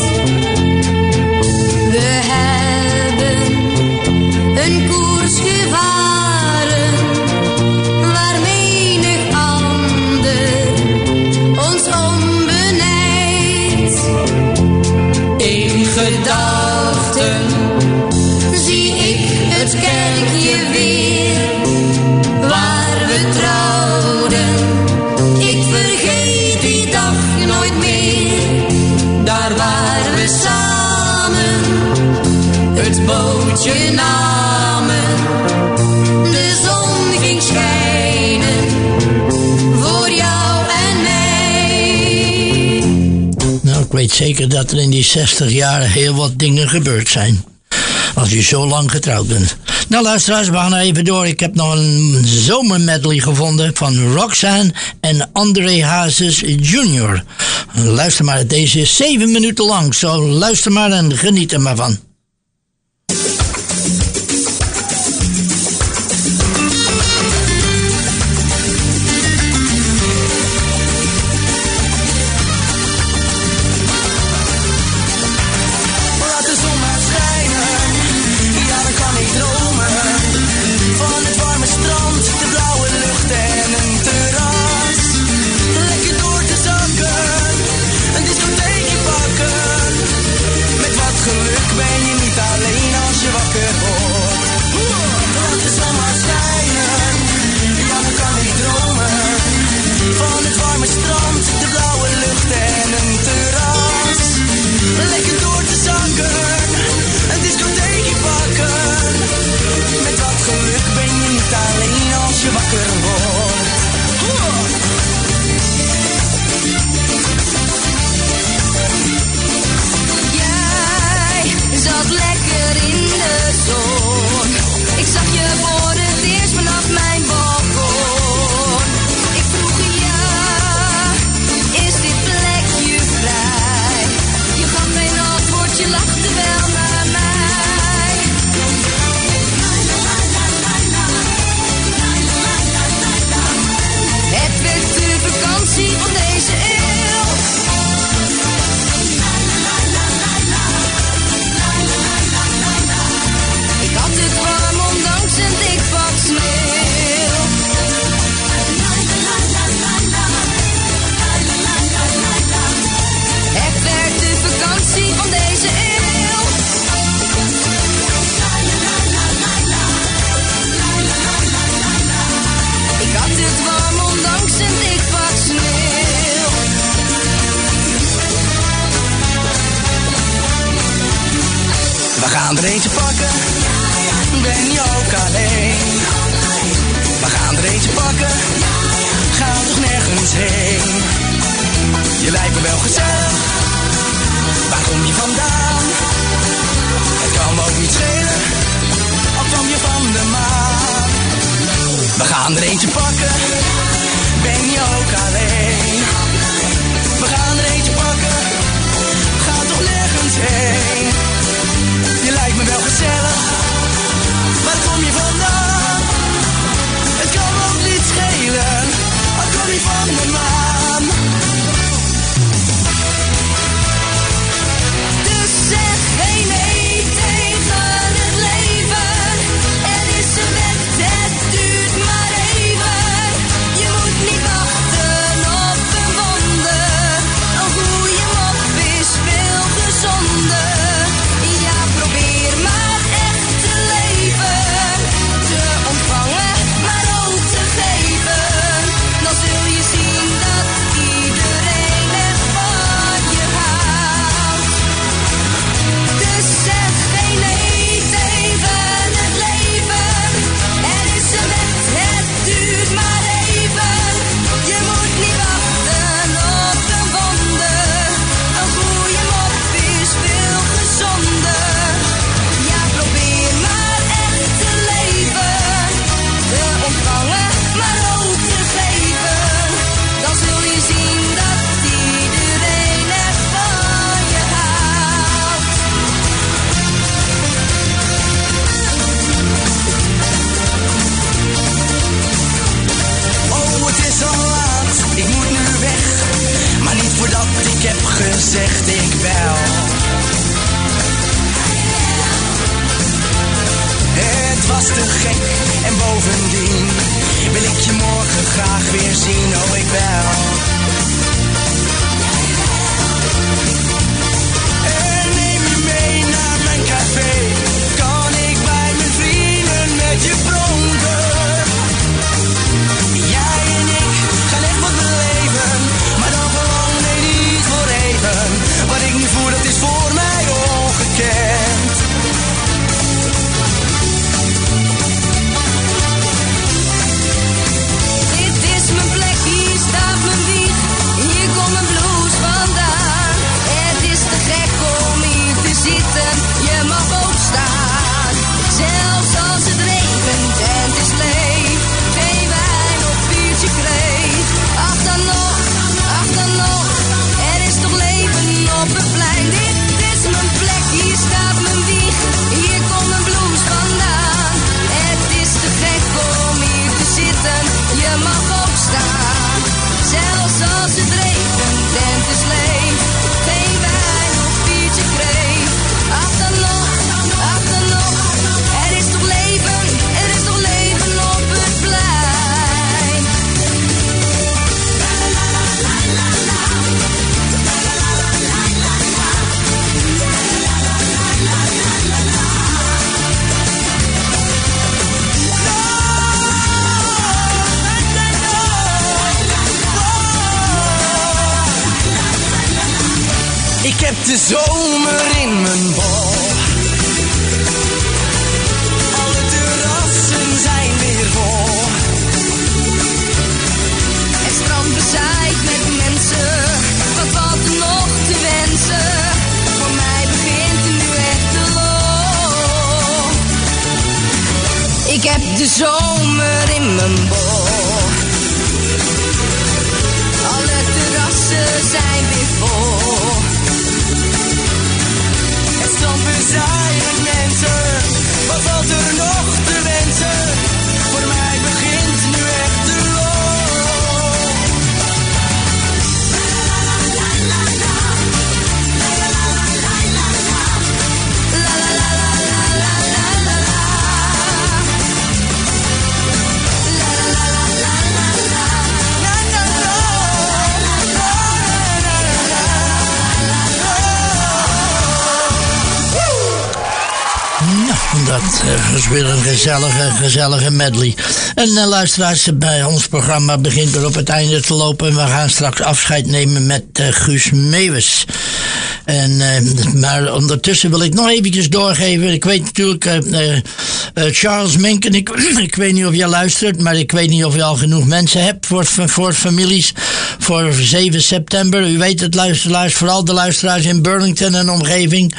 We hebben een koers gevaren waar menig ander ons onbenijdt. In gedachten zie ik het kerkje weer waar we trouwden. Ik vergeet die dag nooit meer. Daar waren we samen, het bootje namen. De zon ging schijnen voor jou en mij. Nou, ik weet zeker dat er in die 60 jaar heel wat dingen gebeurd zijn. Als je zo lang getrouwd bent. Nou luisteraars, we gaan even door. Ik heb nog een zomermedley gevonden van Roxanne en André Hazes Jr. Luister maar, deze is 7 minuten lang. Zo luister maar en geniet er maar van. Laat de zon maar schijnen, ja dan kan ik dromen. Van het warme strand, de blauwe lucht en een terras. Lekker door te zakken, een discotheekje pakken. Met wat geluk ben je niet alleen als je wakker wordt. Laat de zon maar schijnen, ja dan kan ik dromen. Van het warme strand, de blauwe lucht en een terras. Lekker door te zakken, een discotheekje pakken. Met wat geluk ben je niet alleen als je wakker wordt. Jij zat lekker in de zon. Ik zag je voor het eerst vanaf mijn balkon. Ik vroeg je, is dit plekje vrij? Je gaf geen antwoord, je lachte wel naar mij. Het werd de vakantie van deze eeuw. Ik had het warm ondanks een dik pak sneeuw. Het werd de vakantie van deze eeuw. Ik had het warm ondanks een dik pak sneeuw. We gaan er eentje pakken, ben je ook alleen? We gaan er eentje pakken, gaan toch nergens heen? Je lijkt me wel gezellig, waar kom je vandaan? Het kan me ook niet schelen, al kwam je van de maan. We gaan er eentje pakken, ben je ook alleen? We gaan er eentje pakken, gaan toch nergens gezegd ik wel. Het was te gek en bovendien wil ik je morgen graag weer zien, oh ik wel. En neem je mee naar mijn café, kan ik bij mijn vrienden met je pronken. Jij en ik gaan echt wat beleven, maar dan gewoon nee niet voor even. Wat ik nu voel dat is voor mij ongekend. Je mag ook staan, zelfs als het regent en het is leeg. Geen wijn of biertje kreeg. Ach dan nog, er is toch leven op het plein. Dit is mijn plek, hier staat mijn wieg, hier komt mijn bloes vandaan. Het is te gek om hier te zitten, je mag ook staan. Zelfs als het regent en het is leeg. Geen wijn of biertje kreeg. Ach dan nog, er is toch leven op het plein. Ik heb de zomer in mijn bol. Alle terrassen zijn weer vol. Het strand bezaaid met mensen, wat valt er nog te wensen? Voor mij begint nu echt de lol. Ik heb de zomer in mijn bol. Alle terrassen zijn weer vol. Bezaaid mensen, wat valt er nog te wensen? Voor mij begint nu echt de lol. Dat is weer een gezellige medley. En luisteraars, bij ons programma begint er op het einde te lopen. En we gaan straks afscheid nemen met Guus Meeuwis. Maar ondertussen wil ik nog eventjes doorgeven. Ik weet natuurlijk, Charles Minken, ik weet niet of jij luistert, maar ik weet niet of je al genoeg mensen hebt voor families. Voor 7 september. U weet het, luisteraars, vooral de luisteraars in Burlington en omgeving.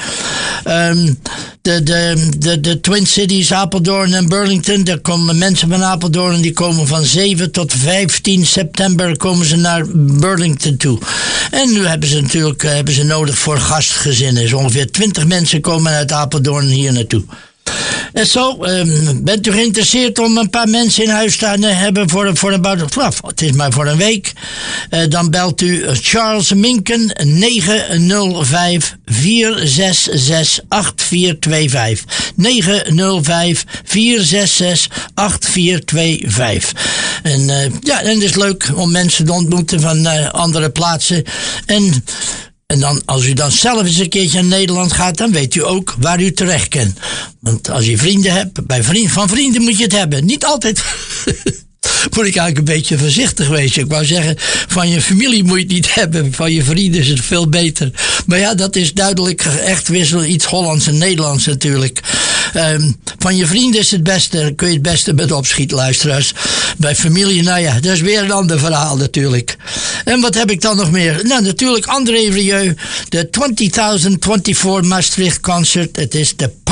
De Twin Cities, Apeldoorn en Burlington. Daar komen mensen van Apeldoorn, die komen van 7 tot 15 september komen ze naar Burlington toe. En nu hebben ze natuurlijk nodig voor gastgezinnen. Dus ongeveer 20 mensen komen uit Apeldoorn hier naartoe. En zo, bent u geïnteresseerd om een paar mensen in huis te hebben voor het is maar voor een week. Dan belt u Charles Minken 905 466 8425. 905 466 8425. En het is leuk om mensen te ontmoeten van andere plaatsen. En dan, als u dan zelf eens een keertje naar Nederland gaat, dan weet u ook waar u terecht kan. Want als je vrienden hebt, van vrienden moet je het hebben. Niet altijd... Moet ik eigenlijk een beetje voorzichtig wezen. Ik wou zeggen, van je familie moet je het niet hebben. Van je vrienden is het veel beter. Maar ja, dat is duidelijk echt weer iets Hollands en Nederlands natuurlijk. Van je vrienden is het beste. Daar kun je het beste met opschieten, luisteraars. Bij familie, nou ja, dat is weer een ander verhaal natuurlijk. En wat heb ik dan nog meer? Nou, natuurlijk André Rieu. De 20,024 Maastricht Concert. Het is de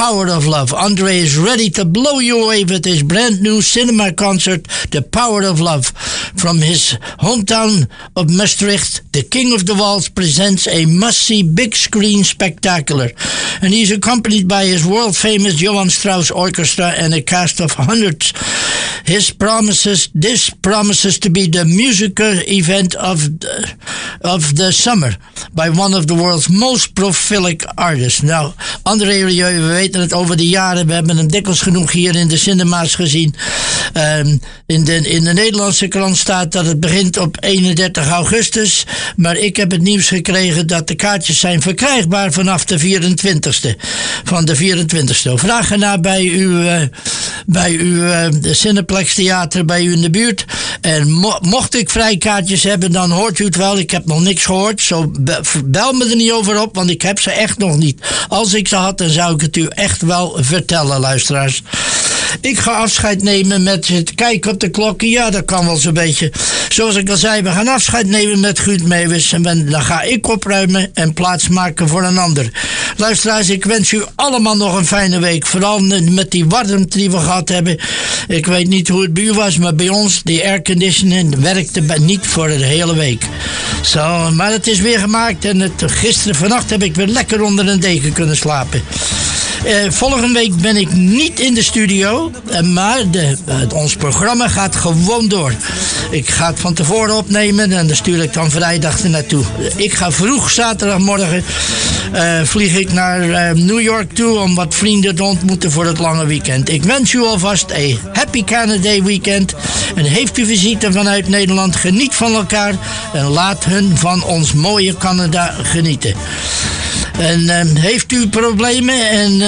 Power of Love. Andre is ready to blow you away with his brand new cinema concert, The Power of Love. From his hometown of Maastricht, the King of the Waltz presents a must-see big screen spectacular. And he's accompanied by his world-famous Johann Strauss Orchestra and a cast of hundreds. This promises to be the musical event of the summer by one of the world's most prolific artists. Nou, André Rieu, we weten het over de jaren. We hebben hem dikwijls genoeg hier in de cinema's gezien. In de Nederlandse krant staat dat het begint op 31 augustus. Maar ik heb het nieuws gekregen dat de kaartjes zijn verkrijgbaar vanaf de 24ste. Van de 24ste. Vraag ernaar bij uw Cineplex Theater bij u in de buurt. En mocht ik vrijkaartjes hebben, dan hoort u het wel. Ik heb nog niks gehoord. Zo bel me er niet over op, want ik heb ze echt nog niet. Als ik ze had, dan zou ik het u echt wel vertellen, luisteraars. Ik ga afscheid nemen met het kijken op de klok. Ja, dat kan wel zo'n beetje. Zoals ik al zei, we gaan afscheid nemen met Guut Meeuwis. En dan ga ik opruimen en plaatsmaken voor een ander. Luisteraars, ik wens u allemaal nog een fijne week. Vooral met die warmte die we gehad hebben. Ik weet niet hoe het bij u was, maar bij ons, die airconditioning werkte niet voor de hele week. Zo, maar het is weer gemaakt. En vannacht heb ik weer lekker onder een deken kunnen slapen. Volgende week ben ik niet in de studio, maar ons programma gaat gewoon door. Ik ga het van tevoren opnemen en dan stuur ik dan vrijdag er naartoe. Ik ga vroeg zaterdagmorgen vlieg ik naar New York toe om wat vrienden te ontmoeten voor het lange weekend. Ik wens u alvast een happy Canada weekend. En heeft u visite vanuit Nederland, geniet van elkaar en laat hun van ons mooie Canada genieten. En heeft u problemen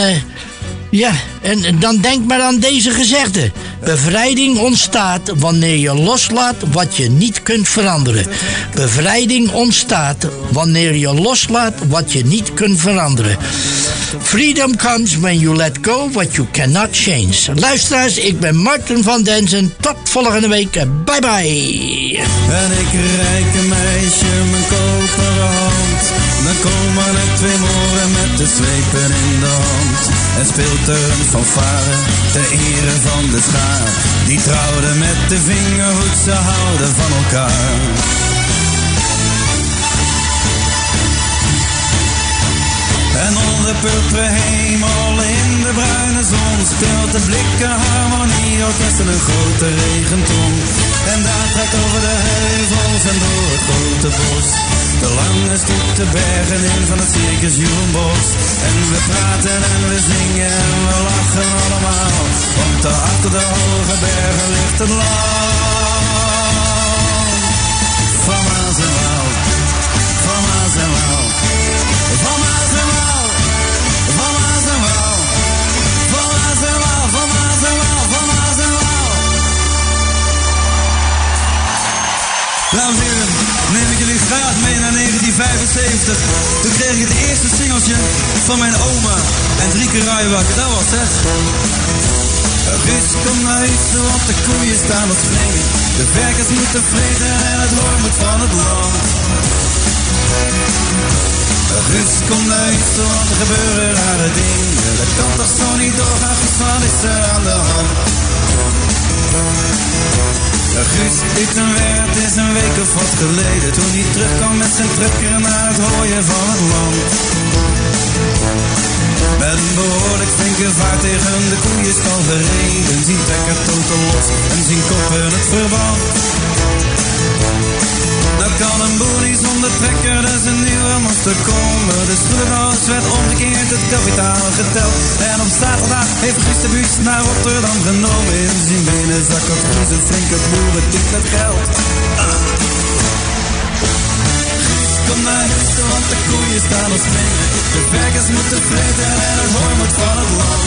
en dan denk maar aan deze gezegde. Bevrijding ontstaat wanneer je loslaat wat je niet kunt veranderen. Bevrijding ontstaat wanneer je loslaat wat je niet kunt veranderen. Freedom comes when you let go what you cannot change. Luisteraars, ik ben Martin van Denzen. Tot volgende week. Bye bye. En ik reik een meisje mijn koperen hand. Dan komen er 2 moren met de slepen in de hand. En speelt er een fanfare ter ere van de schaar. Die trouwden met de vingerhoed, ze houden van elkaar. En onder purperen hemel in de bruine zon speelt de blikken harmonieorkest een grote regenton. En daar trekt over de heuvels en door het grote bos de lange stoet de bergen in van het circus Jurenbos. En we praten en we zingen en we lachen allemaal, want daar achter de hoge bergen ligt het land van Maas en Waal, van Maas en Waal, van Maas en Waal, van Maas en Waal, van Maas en Waal, van Maas en Waal, van Maas en Waal. Dames en heren, neem ik jullie graag mee naar 1975. Toen kreeg ik het eerste singeltje van mijn oma en 3 keer rijwakker. Dat was het. Rus, kom naar huis, want de koeien staan op springen. De werkers moeten vreten en het hoor moet van het land. Rus, kom naar huis, want er gebeuren rare dingen. Dat kan toch zo niet doorgaan, wat is er aan de hand? Guus liet hem weg, het is een week of wat geleden, toen hij terugkwam met zijn trucker naar het hooien van het land. Met een behoorlijk flinke vaart tegen de koeienstal gereden, zien trekker totaal los en zien koppen het verband. Dan kan een boer niet zonder trekker, dus een nieuwe moest er komen. De schroevenhuis werd omgekeerd, het kapitaal geteld. En op zaterdag heeft Guus de bus naar Rotterdam genomen. In zijn binnenzak had Guus een flinke boerentik met geld. Guus, kom naar huis, want de koeien staan op springen. De werkers moeten vreten en het hooi moet van het land.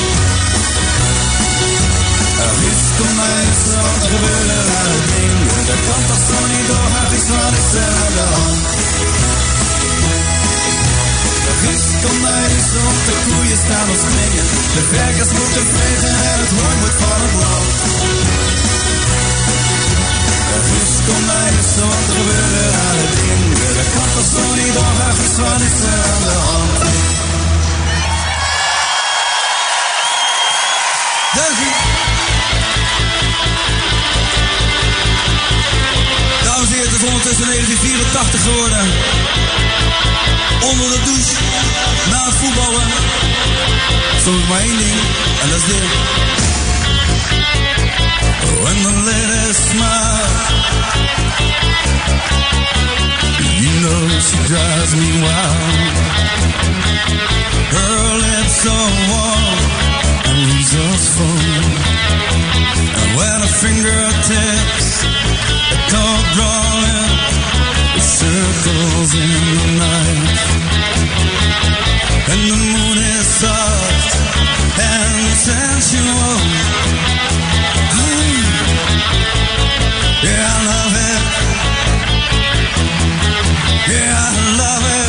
Guus, kom naar huis, want er gebeuren rare dingen. Dat kan toch zo niet doorgaan, Guus, wat is er aan de hand? Guus, kom naar huis, want de koeien staan op springen. De werkers moeten vreten en het hooi moet van het land. Guus, kom naar huis, want er gebeuren rare dingen. Dat kan toch zo niet doorgaan, Guus, wat is er aan de hand? 1984 geworden. Onder de douche, na het voetballen, zong ik maar één ding, en dat is dit. When the ladies smile, you know she drives me wild. Her lips are warm and resourceful, and when her fingertips come drawing circles in the night, and the moon is soft and sensual. Yeah, I love it. Yeah, I love it.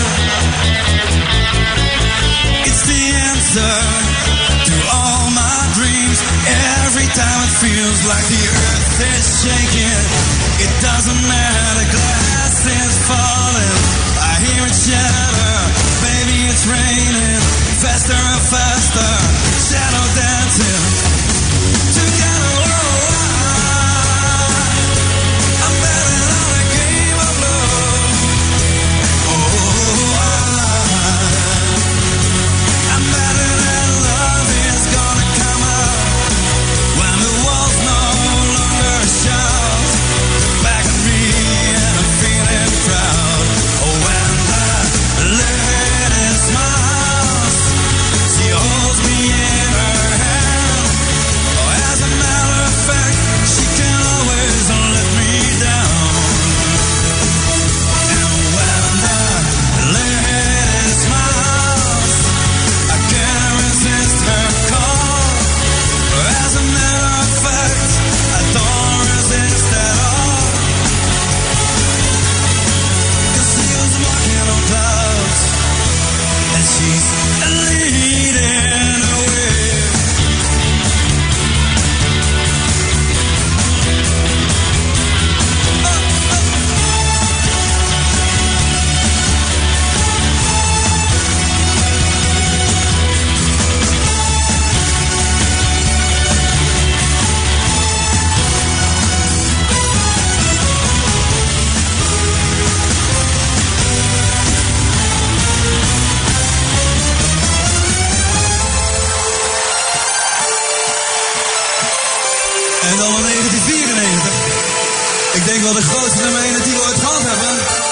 It's the answer to all my dreams. Every time it feels like the earth is shaking, it doesn't matter, glass is falling, I hear it shatter, baby it's raining, faster and faster, shadow dancing, together we're I'm betting on a game of love. Oh, I'm betting that love is gonna come out when the walls no longer shout back at me and I'm feeling proud. Oh, when the lady smiles, she holds me in her hand. Oh, as a matter of fact, she can always let me down. And when the lady smiles, I can't resist her call. As a matter of fact, I don't resist at all. 'Cause she was walking on clouds, and she's leading away. En dan in 1994. Ik denk wel de grootste nummer 1 die we ooit gehad hebben.